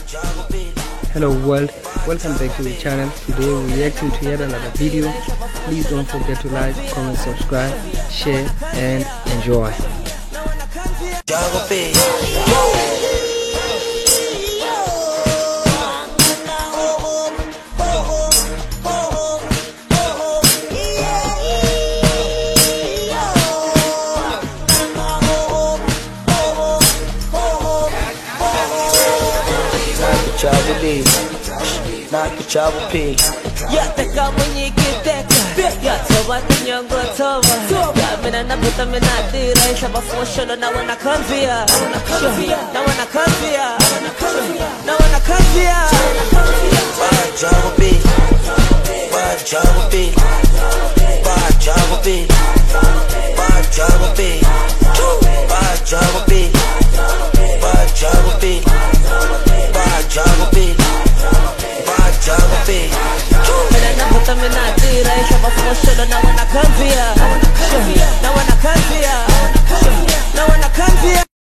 Hello world, welcome back to the channel. Today we're reacting to yet another video. Please don't forget to like, comment, subscribe, share and enjoy. Yataka mwenye kiteka Yatoba tinyongo toba Kamina na puta mina tira Isaba fuwa sholo na wana kanvia Na wana kanvia